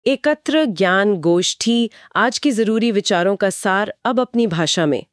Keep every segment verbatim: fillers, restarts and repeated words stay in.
एकत्र ज्ञान गोष्ठी, आज की जरूरी विचारों का सार अब अपनी भाषा में।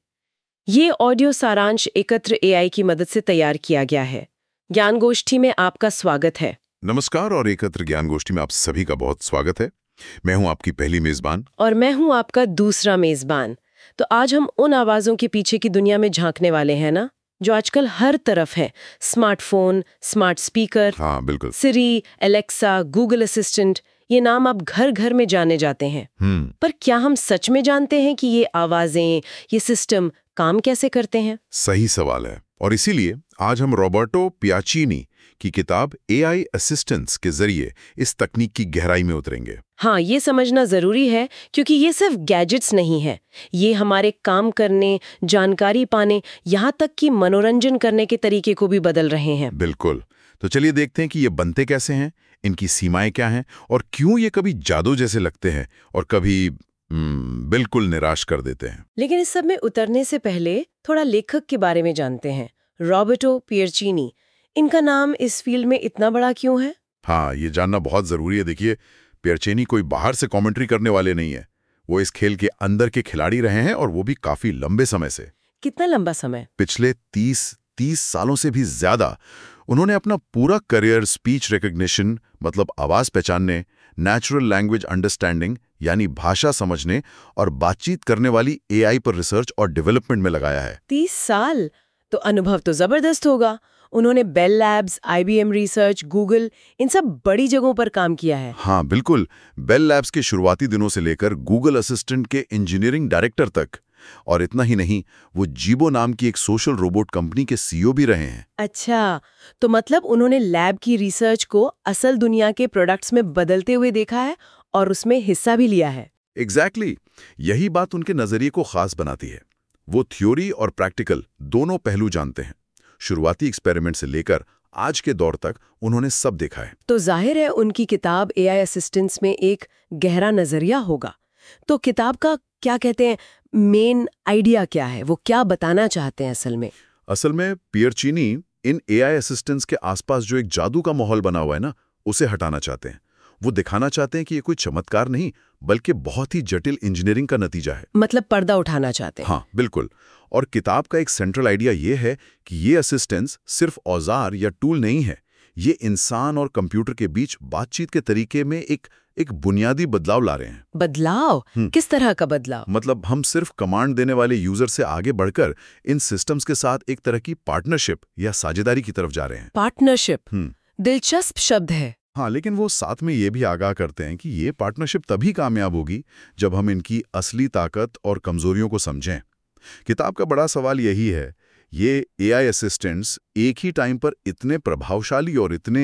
ये ऑडियो सारांश एकत्र एआई की मदद से तैयार किया गया है। ज्ञान गोष्ठी में आपका स्वागत है। नमस्कार और एकत्र ज्ञान गोष्ठी में आप सभी का बहुत स्वागत है। मैं हूं आपकी पहली मेजबान और मैं हूं आपका दूसरा मेजबान। तो आज हम उन आवाजों के पीछे की दुनिया में झांकने वाले हैं ना, जो आजकल हर तरफ है। स्मार्टफोन, स्मार्ट स्पीकर, हाँ बिल्कुल, सिरी, एलेक्सा, गूगल असिस्टेंट, ये नाम अब घर घर में जाने जाते हैं। हम्म पर क्या हम सच में जानते हैं कि ये आवाजें, ये सिस्टम काम कैसे करते हैं? सही सवाल है। और इसीलिए आज हम रॉबर्टो पियाचिनी की किताब एआई असिस्टेंट्स के जरिए इस तकनीक की गहराई में उतरेंगे। हाँ, ये समझना जरूरी है, क्योंकि ये सिर्फ गैजेट्स नहीं है। ये हमारे काम करने, जानकारी पाने, यहाँ तक कि मनोरंजन करने के तरीके को भी बदल रहे हैं। बिल्कुल। तो चलिए देखते हैं कि ये बनते कैसे हैं, इनकी सीमाएं क्या हैं और क्यों ये कभी जादू जैसे लगते हैं और कभी हम्म, बिल्कुल निराश कर देते हैं। लेकिन इस सब में उतरने से पहले थोड़ा लेखक के बारे में जानते हैं। रॉबर्टो पियरचिनी, इनका नाम इस फील्ड में इतना बड़ा क्यों है? हाँ, ये जानना बहुत जरूरी है। देखिए, पियरचिनी कोई बाहर से कमेंट्री करने वाले नहीं है। वो इस खेल के अंदर के खिलाड़ी रहे हैं और वो भी काफी लंबे समय से। कितना लंबा समय? पिछले तीस तीस सालों से भी ज्यादा उन्होंने अपना पूरा करियर स्पीच रिकग्निशन, मतलब आवाज पहचानने, नेचुरल लैंग्वेज अंडरस्टैंडिंग यानी भाषा समझने और बातचीत करने वाली एआई पर रिसर्च और डेवलपमेंट में लगाया है। तीस साल? तो अनुभव तो जबरदस्त होगा। उन्होंने Bell Labs, IBM research, Google, इन सब बड़ी जगहों पर काम किया है। हाँ बिल्कुल, बेल लैब्स के शुरुआती दिनों से लेकर गूगल असिस्टेंट के इंजीनियरिंग डायरेक्टर तक। और इतना ही नहीं, वो जीबो नाम की एक सोशल रोबोट कंपनी के सीईओ भी रहे हैं। अच्छा, तो मतलब उन्होंने लैब की रिसर्च को असल दुनिया के प्रोडक्ट्स में बदलते हुए देखा है और उसमें हिस्सा भी लिया है। एग्जैक्टली exactly, यही बात उनके नजरिए को खास बनाती है। वो थ्योरी और प्रैक्टिकल दोनों पहलू जानते हैं। शुरुआती एक्सपेरिमेंट से लेकर आज के दौर तक उन्होंने सब देखा है। तो जाहिर है उनकी किताब एआई असिस्टेंट्स में एक गहरा नजरिया होगा। तो किताब का क्या कहते हैं, मेन आइडिया क्या है? वो क्या बताना चाहते हैं असल में? असल में पियरचिनी इन एआई असिस्टेंट्स के आसपास जो एक जादू का माहौल बना हुआ है ना, उसे हटाना चाहते हैं। वो दिखाना चाहते हैं कि ये कोई चमत्कार नहीं, बल्कि बहुत ही जटिल इंजीनियरिंग का नतीजा है। मतलब पर्दा उठाना चाहते हैं। हाँ बिल्कुल। और किताब का एक सेंट्रल आइडिया ये है कि ये असिस्टेंट्स सिर्फ औजार या टूल नहीं है। ये इंसान और कंप्यूटर के बीच बातचीत के तरीके में एक एक बुनियादी बदलाव ला रहे हैं। बदलाव? किस तरह का बदलाव? मतलब हम सिर्फ कमांड देने वाले यूजर से आगे बढ़कर इन सिस्टम्स के साथ एक तरह की पार्टनरशिप या साझेदारी की तरफ जा रहे हैं। पार्टनरशिप? हम्म दिलचस्प शब्द है। हाँ, लेकिन वो साथ में ये भी आगाह करते हैं कि ये पार्टनरशिप तभी कामयाब होगी जब हम इनकी असली ताकत और कमजोरियों को समझें। किताब का बड़ा सवाल यही है, ये एआई असिस्टेंट्स एक ही टाइम पर इतने प्रभावशाली और इतने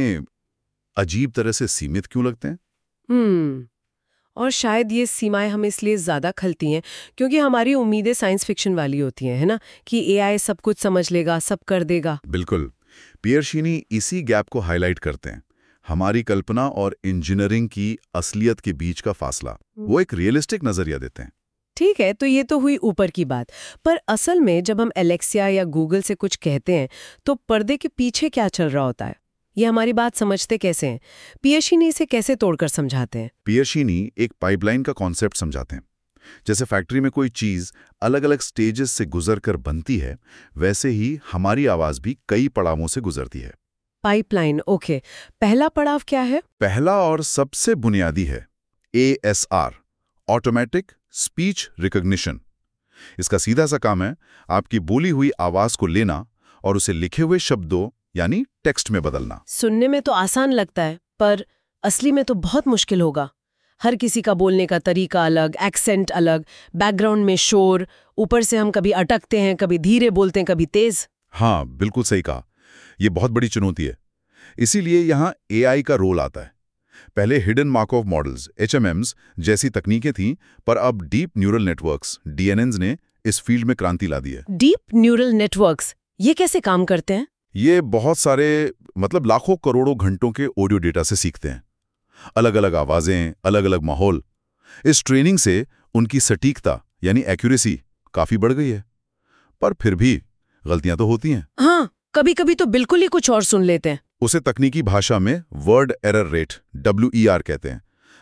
अजीब तरह से सीमित क्यों लगते हैं? हम्म और शायद ये सीमाएं हमें इसलिए ज्यादा खलती हैं क्योंकि हमारी उम्मीदें साइंस फिक्शन वाली होती हैं, है ना, कि एआई सब कुछ समझ लेगा, सब कर देगा। बिल्कुल। पियरचिनी इसी गैप को हाईलाइट करते हैं, हमारी कल्पना और इंजीनियरिंग की असलियत के बीच का फासला। वो एक रियलिस्टिक नजरिया देते हैं। ठीक है, तो ये तो हुई ऊपर की बात। पर असल में जब हम एलेक्सिया या गूगल से कुछ कहते हैं तो पर्दे के पीछे क्या चल रहा होता है? ये हमारी बात समझते कैसे हैं? पियरचिनी इसे कैसे तोड़कर समझाते हैं? पियरचिनी एक पाइपलाइन का कॉन्सेप्ट समझाते हैं। जैसे फैक्ट्री में कोई चीज अलग अलग स्टेजेस से गुजरकर बनती है, वैसे ही हमारी आवाज भी कई पड़ावों से गुजरती है। Pipeline, okay. पहला पड़ाव क्या है? पहला और सबसे बुनियादी है A S R, automatic speech recognition. इसका सीधा सा काम है आपकी बोली हुई आवाज को लेना और उसे लिखे हुए शब्दों यानी टेक्स्ट में बदलना। सुनने में तो आसान लगता है, पर असली में तो बहुत मुश्किल होगा। हर किसी का बोलने का तरीका अलग, एक्सेंट अलग, बैकग्राउंड में शोर, ऊपर से हम कभी अटकते हैं, कभी धीरे बोलते हैं, कभी तेज। हाँ बिल्कुल सही कहा, ये बहुत बड़ी चुनौती है। इसीलिए यहाँ एआई का रोल आता है। पहले hidden Markov models H M Ms जैसी तकनीकें थीं, पर अब deep neural networks D N Ns ने इस फील्ड में क्रांति ला दी है। डीप न्यूरल नेटवर्क्स, ये कैसे काम करते हैं? ये बहुत सारे, मतलब लाखों करोड़ों घंटों के ऑडियो डेटा से सीखते हैं। अलग अलग आवाजें, अलग अलग माहौल। इस ट्रेनिंग से उनकी सटीकता यानी एक्यूरेसी काफी बढ़ गई है, पर फिर भी गलतियां तो होती हैं। हाँ, कभी कभी तो बिल्कुल ही कुछ और सुन लेते हैं। उसे तकनीकी भाषा में word error rate W E R कहते हैं।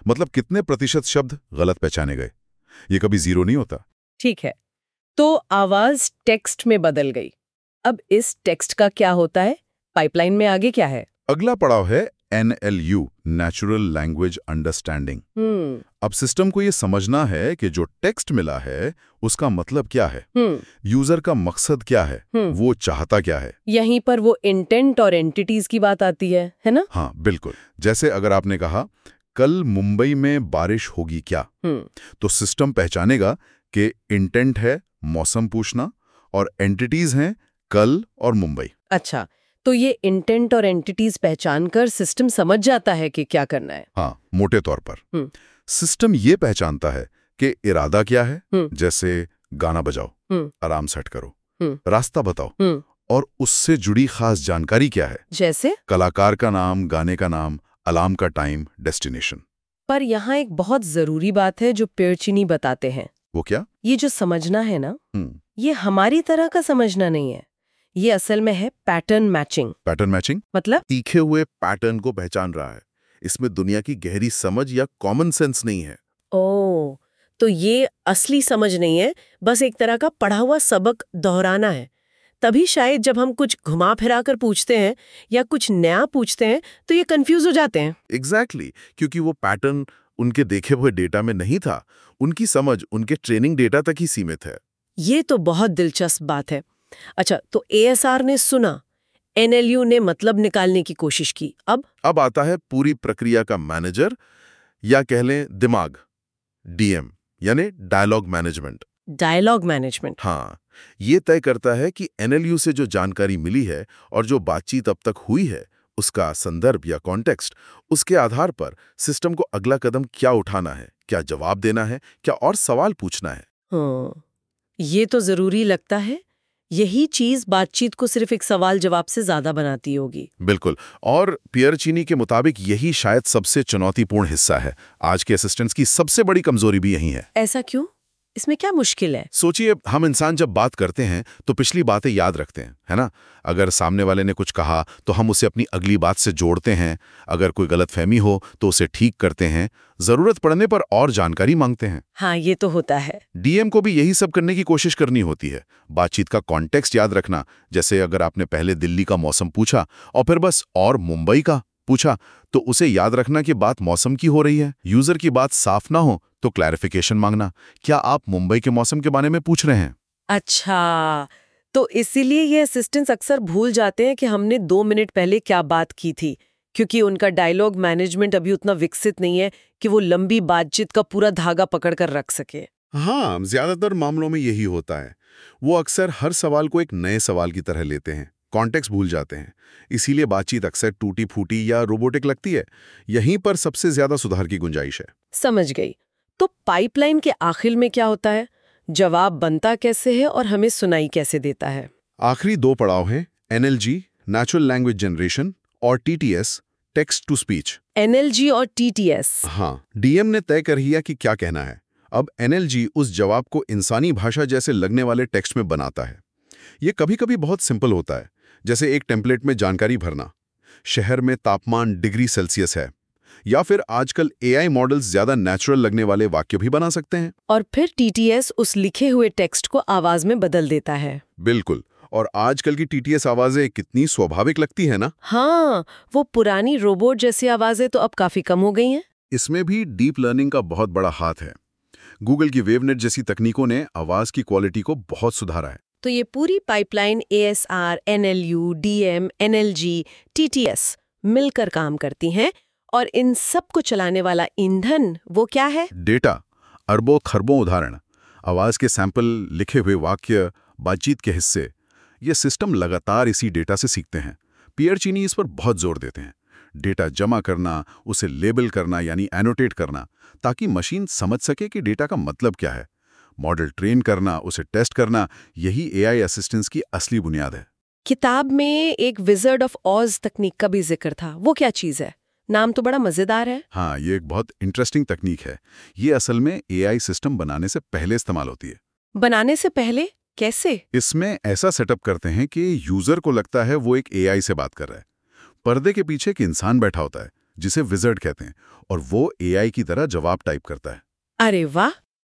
मतलब कितने प्रतिशत शब्द गलत पहचाने गए। ये कभी जीरो नहीं होता। ठीक है, तो आवाज टेक्स्ट में बदल गई। अब इस टेक्स्ट का क्या होता है? पाइपलाइन में आगे क्या है? अगला पड़ाव है N L U, natural language understanding. Hmm अब सिस्टम को ये समझना है कि जो टेक्स्ट मिला है उसका मतलब क्या है, हम्म यूजर का मकसद क्या है, हम्म वो चाहता क्या है। यहीं पर वो इंटेंट और एंटिटीज की बात आती है है ना? हाँ बिल्कुल। जैसे अगर आपने कहा कल मुंबई में बारिश होगी क्या, हम्म तो सिस्टम पहचानेगा कि इंटेंट है मौसम पूछना और एंटिटीज हैं कल और मुंबई। अच्छा, तो ये इंटेंट और एंटिटीज पहचान कर सिस्टम समझ जाता है कि क्या करना है। हाँ, मोटे तौर पर हम्म सिस्टम ये पहचानता है कि इरादा क्या है, हम्म जैसे गाना बजाओ, हम्म आराम सेट करो, हम्म रास्ता बताओ, हम्म और उससे जुड़ी खास जानकारी क्या है, जैसे? कलाकार का नाम, गाने का नाम, अलार्म का टाइम, डेस्टिनेशन। पर यहाँ एक बहुत जरूरी बात है जो पियरचिनी बताते हैं। वो क्या? ये जो समझना है ना, हम्म ये हमारी तरह का समझना नहीं है। ये असल में है पैटर्न मैचिंग। पैटर्न मैचिंग मतलब तीखे हुए पैटर्न को पहचान रहा है। इसमें दुनिया की गहरी समझ या कॉमन सेंस नहीं है। ओ, तो ये असली समझ नहीं है, बस एक तरह का पढ़ा हुआ सबक दोहराना है। तभी शायद जब हम कुछ घुमा फिरा कर पूछते हैं या कुछ नया पूछते हैं तो ये कंफ्यूज हो जाते हैं। एग्जैक्टली exactly, क्योंकि वो पैटर्न उनके देखे हुए डेटा में नहीं था। उनकी समझ उनके ट्रेनिंग डेटा तक ही सीमित है। ये तो बहुत दिलचस्प बात है। अच्छा, तो ए एस आर ने सुना, एन एल यू ने मतलब निकालने की कोशिश की। अब अब आता है पूरी प्रक्रिया का मैनेजर, या कह लें दिमाग, डी एम, यानी डायलॉग मैनेजमेंट। Dialogue management. हाँ, ये तय करता है कि एन एल यू से जो जानकारी मिली है और जो बातचीत अब तक हुई है उसका संदर्भ या कॉन्टेक्स्ट, उसके आधार पर सिस्टम को अगला कदम क्या उठाना है, क्या जवाब देना है, क्या और सवाल पूछना है। हाँ, ये तो जरूरी लगता है। यही चीज बातचीत को सिर्फ एक सवाल जवाब से ज्यादा बनाती होगी। बिल्कुल, और पियरचिनी के मुताबिक यही शायद सबसे चुनौतीपूर्ण हिस्सा है। आज के असिस्टेंट्स की सबसे बड़ी कमजोरी भी यही है। ऐसा क्यों? इसमें क्या मुश्किल है? सोचिए, हम इंसान जब बात करते हैं तो पिछली बातें याद रखते हैं, है ना? अगर सामने वाले ने कुछ कहा तो हम उसे अपनी अगली बात से जोड़ते हैं। अगर कोई गलतफहमी हो तो उसे ठीक करते हैं। जरूरत पड़ने पर और जानकारी मांगते हैं। हाँ, ये तो होता है। डी एम को भी यही सब करने की कोशिश करनी होती है। बातचीत का कॉन्टेक्स्ट याद रखना, जैसे अगर आपने पहले दिल्ली का मौसम पूछा और फिर बस और मुंबई का पूछा, तो उसे याद रखना कि बात मौसम की हो रही है। यूजर की बात साफ ना हो तो क्लैरिफिकेशन मांगना, क्या आप मुंबई के मौसम के बारे में पूछ रहे हैं? अच्छा, तो इसीलिए ये असिस्टेंट्स अक्सर भूल जाते हैं कि हमने दो मिनट पहले क्या बात की थी, क्योंकि उनका डायलॉग मैनेजमेंट अभी उतना विकसित नहीं है कि वो लंबी बातचीत का पूरा धागा पकड़ कर रख सके। हाँ, ज्यादातर मामलों में यही होता है। वो अक्सर हर सवाल को एक नए सवाल की तरह लेते हैं, कॉन्टेक्स्ट भूल जाते हैं। इसीलिए बातचीत अक्सर टूटी फूटी या रोबोटिक लगती है। यहीं पर सबसे ज्यादा सुधार की गुंजाइश है। समझ गई। तो पाइपलाइन के आखिर में क्या होता है? जवाब बनता कैसे है और हमें सुनाई कैसे देता है? आखिरी दो पड़ाव हैं N L G, natural language generation, और T T S, text to speech. N L G और टी टी एस। हाँ, डी एम ने तय कर लिया कि क्या कहना है। अब एन एल जी उस जवाब को इंसानी भाषा जैसे लगने वाले टेक्स्ट में बनाता है। ये कभी कभी बहुत सिंपल होता है, जैसे एक टेम्पलेट में जानकारी भरना, शहर में तापमान डिग्री सेल्सियस है, या फिर आजकल ए आई मॉडल्स ज्यादा नेचुरल लगने वाले वाक्य भी बना सकते हैं। और फिर टी टी एस उस लिखे हुए टेक्स्ट को आवाज में बदल देता है। बिल्कुल, और आजकल की टी टी एस आवाजें कितनी स्वाभाविक लगती है ना? हाँ, वो पुरानी रोबोट जैसी आवाजें तो अब काफी कम हो गई हैं। इसमें भी डीप लर्निंग का बहुत बड़ा हाथ है। गूगल की वेवनेट जैसी तकनीकों ने आवाज की क्वालिटी को बहुत सुधारा है। तो ये पूरी pipeline A S R, N L U, D M, N L G, T T S मिलकर काम करती हैं, और इन सब को चलाने वाला ईंधन वो क्या है? डेटा, अरबों खरबों उदाहरण, आवाज के सैंपल, लिखे हुए वाक्य, बातचीत के हिस्से। ये सिस्टम लगातार इसी डेटा से सीखते हैं। पियरचिनी इस पर बहुत जोर देते हैं। डेटा जमा करना, उसे लेबल करना यानी एनोटेट करना, ताकि मशीन समझ सके कि डेटा का मतलब क्या है। मॉडल ट्रेन करना, उसे टेस्ट करना, यही ए आई असिस्टेंस की असली बुनियाद है। किताब में एक विजर्ड ऑफ ऑज तकनीक का भी जिक्र था। वो क्या चीज है? नाम तो बड़ा मजेदार है। हाँ, ये एक बहुत इंटरेस्टिंग तकनीक है। ये असल में ए आई सिस्टम बनाने से पहले इस्तेमाल होती है। बनाने से पहले? कैसे? इसमें ऐसा सेटअप करते हैं कि यूजर को लगता है वो एक ए आई से बात कर रहा है। पर्दे के पीछे एक इंसान बैठा होता है, जिसे विजर्ड कहते हैं, और वो एआई की तरह जवाब टाइप करता है। अरे वाह,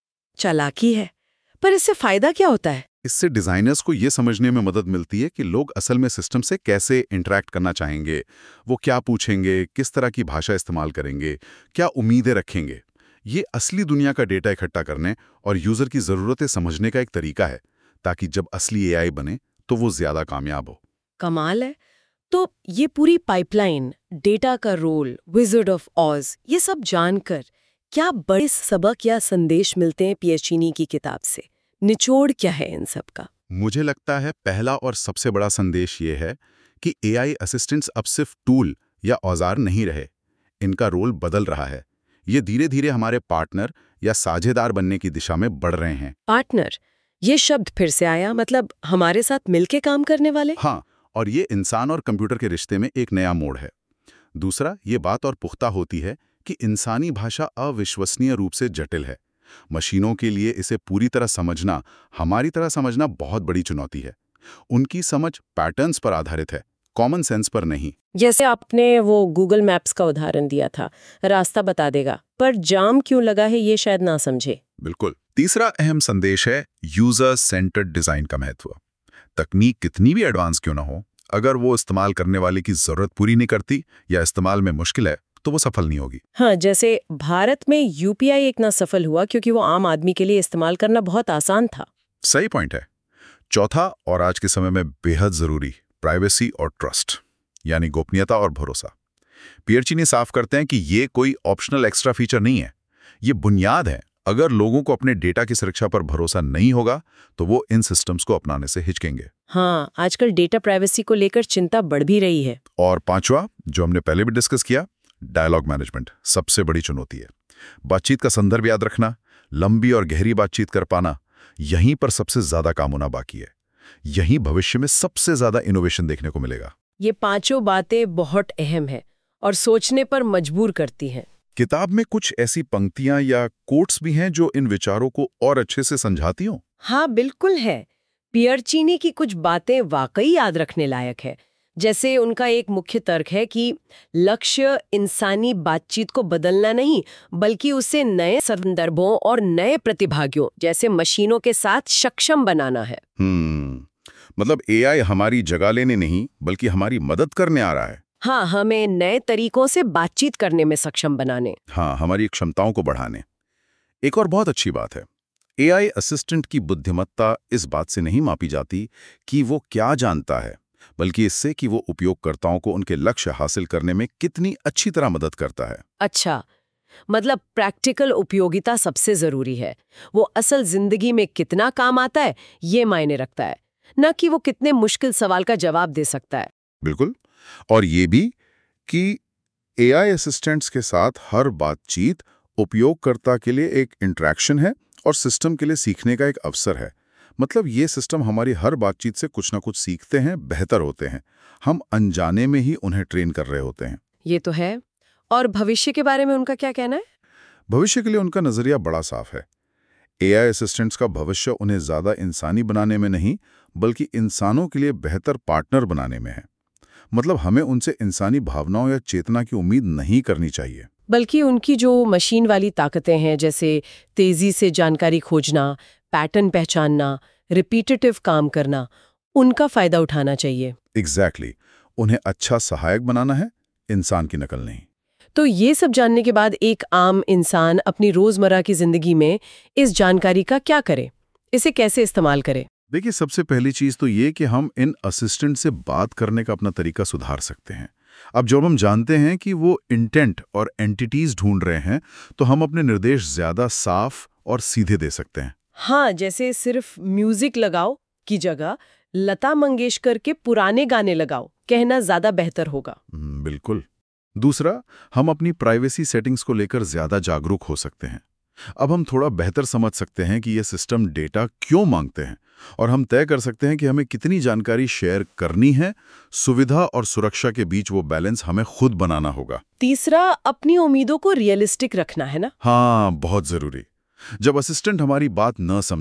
चालाकी है। पर इससे फायदा क्या होता है? इससे डिजाइनर्स को ये समझने में मदद मिलती है कि लोग असल में सिस्टम से कैसे इंटरैक्ट करना चाहेंगे, वो क्या पूछेंगे, किस तरह की भाषा इस्तेमाल करेंगे, क्या उम्मीदें रखेंगे। ये असली दुनिया का डेटा इकट्ठा करने और यूजर की ज़रूरतें समझने का एक तरीका है, ताकि जब असली एआई बने तो वो ज्यादा कामयाब हो। कमाल है। तो ये पूरी पाइपलाइन, डेटा का रोल, विज़र्ड ऑफ ऑज, ये सब जानकर क्या बड़े सबक या संदेश मिलते हैं पियर्चिनी की किताब से? निचोड़ क्या है इन सब का? मुझे लगता है पहला और सबसे बड़ा संदेश ये है कि एआई असिस्टेंट्स अब सिर्फ टूल या औजार नहीं रहे, इनका रोल बदल रहा है। ये धीरे धीरे हमारे पार्टनर या साझेदार बनने की दिशा में बढ़ रहे हैं। पार्टनर, ये शब्द फिर से आया, मतलब हमारे साथ मिलके काम करने वाले? हाँ, और ये इंसान और कंप्यूटर के रिश्ते में एक नया मोड़ है। दूसरा, ये बात और पुख्ता होती है कि इंसानी भाषा अविश्वसनीय रूप से जटिल है। मशीनों के लिए इसे पूरी तरह समझना, हमारी तरह समझना बहुत बड़ी चुनौती है। उनकी समझ पैटर्न्स पर आधारित है, कॉमन सेंस पर नहीं। जैसे आपने वो गूगल मैप्स का उदाहरण दिया था, रास्ता बता देगा, पर जाम क्यों लगा है ये शायद ना समझे। बिल्कुल। तीसरा अहम संदेश है यूजर सेंटर्ड डिजाइन का महत्व। तकनीक कितनी भी एडवांस क्यों ना हो, अगर वो इस्तेमाल करने वाले की जरूरत पूरी नहीं करती या इस्तेमाल में मुश्किल है, तो वो सफल नहीं होगी। हाँ, जैसे भारत में यूपीआई इतना सफल हुआ क्योंकि वो आम आदमी के लिए इस्तेमाल करना बहुत आसान था। सही पॉइंट है। चौथा और आज के समय में बेहद जरूरी, प्राइवेसी और ट्रस्ट, यानी गोपनीयता और भरोसा। पियर्चिनी साफ करते हैं कि ये कोई ऑप्शनल एक्स्ट्रा फीचर नहीं है, ये बुनियाद है। अगर लोगों को अपने डेटा की सुरक्षा पर भरोसा नहीं होगा तो वो इन सिस्टम्स को अपनाने से हिचकेंगे। हाँ, आजकल डेटा प्राइवेसी को लेकर चिंता बढ़ भी रही है। और पांचवा, जो हमने पहले भी डिस्कस किया, डायलॉग मैनेजमेंट सबसे बड़ी चुनौती है। बातचीत का संदर्भ याद रखना, लंबी और गहरी बातचीत कर पाना, यहीं पर सबसे ज्यादा काम होना बाकी है। यहीं भविष्य में सबसे ज्यादा इनोवेशन देखने को मिलेगा। ये पांचों बातें बहुत अहम है और सोचने पर मजबूर करती हैं। किताब में कुछ ऐसी पंक्तियां या कोट्स भी हैं जो इन विचारों को और अच्छे से समझाती हों। हाँ, बिल्कुल है। पियर्चिनी की कुछ बातें वाकई याद रखने लायक है। जैसे उनका एक मुख्य तर्क है कि लक्ष्य इंसानी बातचीत को बदलना नहीं, बल्कि उसे नए संदर्भों और नए प्रतिभागियों जैसे मशीनों के साथ सक्षम बनाना है। हम्म, मतलब एआई हमारी जगह लेने नहीं, बल्कि हमारी मदद करने आ रहा है। हाँ, हमें नए तरीकों से बातचीत करने में सक्षम बनाने। हाँ, हमारी क्षमताओं को बढ़ाने। एक और बहुत अच्छी बात है, एआई असिस्टेंट की बुद्धिमत्ता इस बात से नहीं मापी जाती कि वो क्या जानता है, बल्कि इससे कि वो उपयोगकर्ताओं को उनके लक्ष्य हासिल करने में कितनी अच्छी तरह मदद करता है। अच्छा, मतलब प्रैक्टिकल उपयोगिता सबसे जरूरी है। वो असल जिंदगी में कितना काम आता है ये मायने रखता है, न कि वो कितने मुश्किल सवाल का जवाब दे सकता है। बिल्कुल। और ये भी कि एआई असिस्टेंट्स के साथ हर बातचीत उपयोगकर्ता के लिए एक इंटरेक्शन है और सिस्टम के लिए सीखने का एक अवसर है। मतलब ये सिस्टम हमारी हर बातचीत से कुछ ना कुछ सीखते हैं, बेहतर होते हैं। हम अनजाने में ही उन्हें ट्रेन कर रहे होते हैं। ये तो है। और भविष्य के बारे में उनका क्या कहना है? भविष्य के लिए उनका नजरिया बड़ा साफ है। एआई असिस्टेंट्स का भविष्य उन्हें ज्यादा इंसानी बनाने में नहीं, बल्कि इंसानों के लिए बेहतर पार्टनर बनाने में है। मतलब हमें उनसे इंसानी भावनाओं या चेतना की उम्मीद नहीं करनी चाहिए, बल्कि उनकी जो मशीन वाली ताकतें हैं, जैसे तेजी से जानकारी खोजना, पैटर्न पहचानना, रिपीटेटिव काम करना, उनका फायदा उठाना चाहिए। Exactly exactly. उन्हें अच्छा सहायक बनाना है, इंसान की नकल नहीं। तो ये सब जानने के बाद एक आम इंसान अपनी रोजमर्रा की जिंदगी में इस जानकारी का क्या करे, इसे कैसे इस्तेमाल करे? देखिए, सबसे पहली चीज तो ये कि हम इन असिस्टेंट से बात करने का अपना तरीका सुधार सकते हैं। अब जब हम जानते हैं कि वो इंटेंट और एंटिटीज ढूंढ रहे हैं, तो हम अपने निर्देश ज्यादा साफ और सीधे दे सकते हैं। हाँ, जैसे सिर्फ म्यूजिक लगाओ की जगह लता मंगेशकर के पुराने गाने लगाओ कहना ज्यादा बेहतर होगा। बिल्कुल। दूसरा, हम अपनी प्राइवेसी सेटिंग्स को लेकर ज्यादा जागरूक हो सकते हैं। अब हम थोड़ा बेहतर समझ सकते हैं कि ये सिस्टम डेटा क्यों मांगते हैं, और हम तय कर सकते हैं कि हमें कितनी जानकारी शेयर करनी है। सुविधा और सुरक्षा के बीच वो बैलेंस हमें खुद बनाना होगा। तीसरा, अपनी उम्मीदों को रियलिस्टिक रखना है ना? हाँ, बहुत जरूरी। जब असिस्टेंट हमारी बात न समझें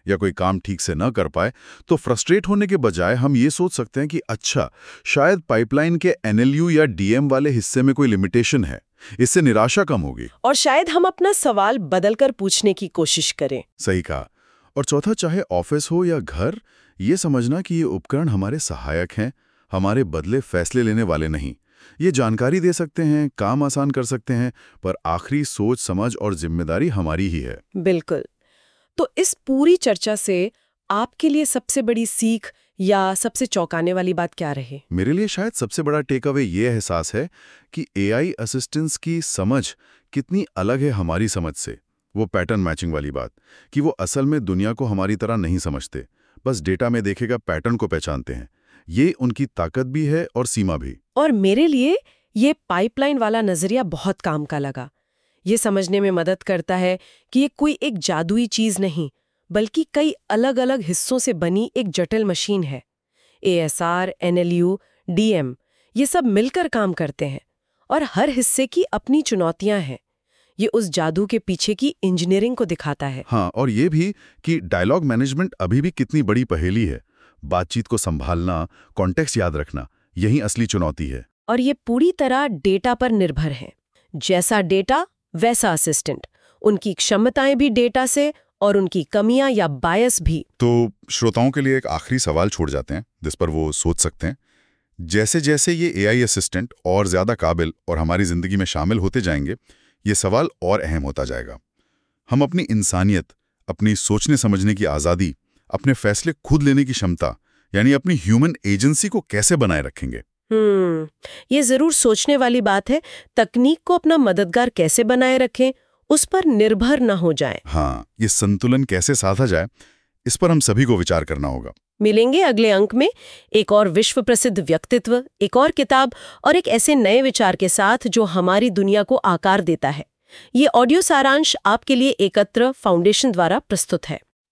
या कोई काम ठीक से न कर पाए तो फ्रस्ट्रेट होने के बजाय हम ये सोच सकते हैं कि अच्छा, शायद पाइपलाइन के एन एल यू या डी एम वाले हिस्से में कोई लिमिटेशन है, इससे निराशा कम होगी। और शायद हम अपना सवाल बदलकर पूछने की कोशिश करें। सही कहा। और चौथा, चाहे ऑफिस हो या घर, ये समझना कि ये उपकरण हमारे सहायक हैं, हमारे बदले फैसले लेने वाले नहीं। ये जानकारी दे सकते हैं, काम आसान कर सकते हैं, पर आखिरी सोच समझ और जिम्मेदारी हमारी ही है। बिल्कुल। तो इस पूरी चर्चा से आपके लिए सबसे बड़ी सीख या सबसे चौंकाने वाली बात क्या रही? मेरे लिए शायद सबसे बड़ा टेक अवे ये एहसास है कि ए आई असिस्टेंट्स की समझ कितनी अलग है हमारी समझ से। वो पैटर्न मैचिंग वाली बात, कि वो असल में दुनिया को हमारी तरह नहीं समझते, बस डेटा में देखेगा पैटर्न को पहचानते हैं। ये उनकी ताकत भी है और सीमा भी। और मेरे लिए ये पाइपलाइन वाला नजरिया बहुत काम का लगा। ये समझने में मदद करता है कि ये कोई एक जादुई चीज नहीं, बल्कि कई अलग अलग हिस्सों से बनी एक जटिल मशीन है। A S R, N L U, D M, ये सब मिलकर काम करते हैं और हर हिस्से की अपनी चुनौतियां हैं। ये उस जादू के पीछे की इंजीनियरिंग को दिखाता है। हाँ, और ये भी कि डायलॉग मैनेजमेंट अभी भी कितनी बड़ी पहेली है। बातचीत को संभालना, कॉन्टेक्स्ट याद रखना, यही असली चुनौती है। और ये पूरी तरह डेटा पर निर्भर है। जैसा डेटा वैसा असिस्टेंट। उनकी क्षमताएं भी डेटा से और उनकी कमियां या बायस भी। तो श्रोताओं के लिए एक आखिरी सवाल छोड़ जाते हैं जिस पर वो सोच सकते हैं। जैसे जैसे ये ए आई असिस्टेंट और ज्यादा काबिल और हमारी जिंदगी में शामिल होते जाएंगे, ये सवाल और अहम होता जाएगा। हम अपनी इंसानियत, अपनी सोचने समझने की आज़ादी, अपने फैसले खुद लेने की क्षमता, यानी अपनी ह्यूमन एजेंसी को कैसे बनाए रखेंगे? हम्म ये जरूर सोचने वाली बात है। तकनीक को अपना मददगार कैसे बनाए रखें, उस पर निर्भर न हो जाएं। हाँ, ये संतुलन कैसे साधा जाए, इस पर हम सभी को विचार करना होगा। मिलेंगे अगले अंक में एक और विश्व प्रसिद्ध व्यक्तित्व, एक और किताब और एक ऐसे नए विचार के साथ जो हमारी दुनिया को आकार देता है। ये ऑडियो सारांश आपके लिए एकत्र फाउंडेशन द्वारा प्रस्तुत है।